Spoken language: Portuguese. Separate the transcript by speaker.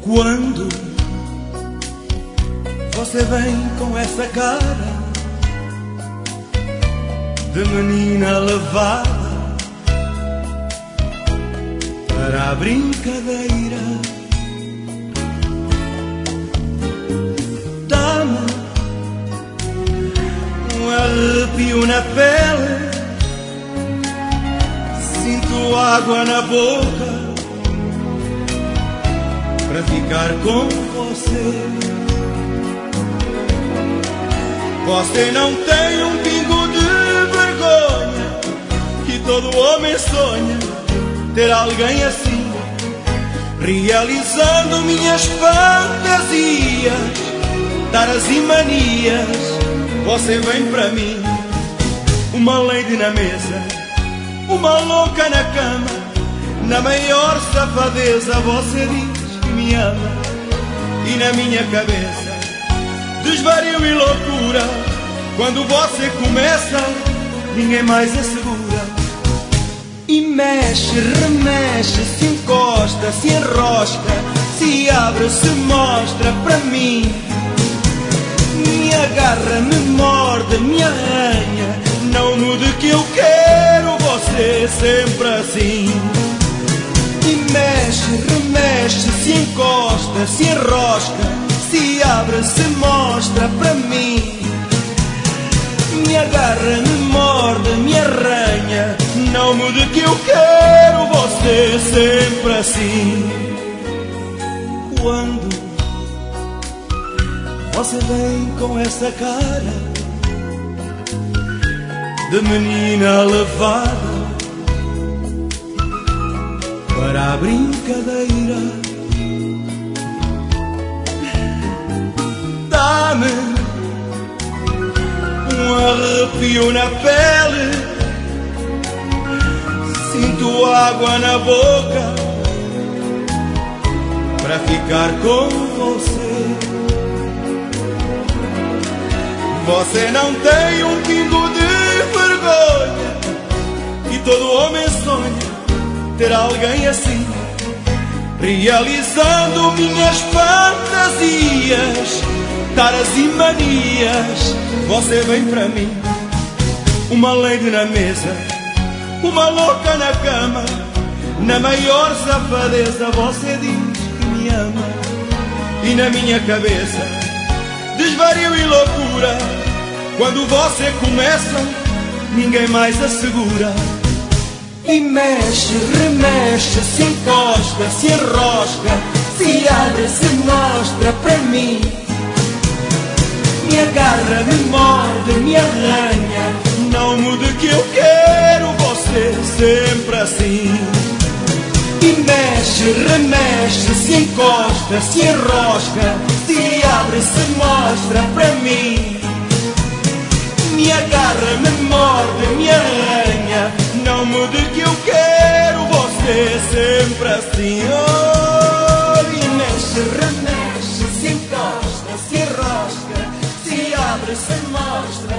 Speaker 1: Quando você vem com essa cara de menina levada para a brincadeira, dá-me um arrepio na pele, sinto água na boca para ficar com você. Você não tem um pingo de vergonha, que todo homem sonha ter alguém assim, realizando minhas fantasias, taras e manias. Você vem pra mim, uma lady na mesa, uma louca na cama, na maior safadeza você diz que me ama, e na minha cabeça desvario e loucura. Quando você começa, ninguém mais assegura. E mexe, remexe, se encosta, se enrosca, se abre, se mostra pra mim. Me agarra, me morde, me arranha, não mude que eu quero você sempre assim. E mexe, remexe, se encosta, se enrosca, se abre, se mostra pra mim. Me agarra, me morde, me arranha, não mude que eu quero você sempre assim. Quando você vem com essa cara de menina levada para a brincadeira, dá-me um arrepio na pele, sinto água na boca para ficar com você. Você não tem um pingo de vergonha, que todo homem sonha ter alguém assim, realizando minhas fantasias, taras e manias. Você vem pra mim, uma lady na mesa, uma louca na cama, na maior safadeza você diz que me ama, e na minha cabeça desvario e loucura. Quando você começa, ninguém mais assegura. E mexe, remexe, se encosta, se enrosca, se abre, se mostra pra mim. Me agarra, me morde, me arranha, não mude que eu quero você sempre assim. E mexe, remexe, se encosta, se enrosca, se abre, se mostra pra mim. Me agarra, me morde, me arranha, não mude que eu quero você sempre assim. Oh, e mexe, remexe, se encosta, se enrosca, se abre, se mostra.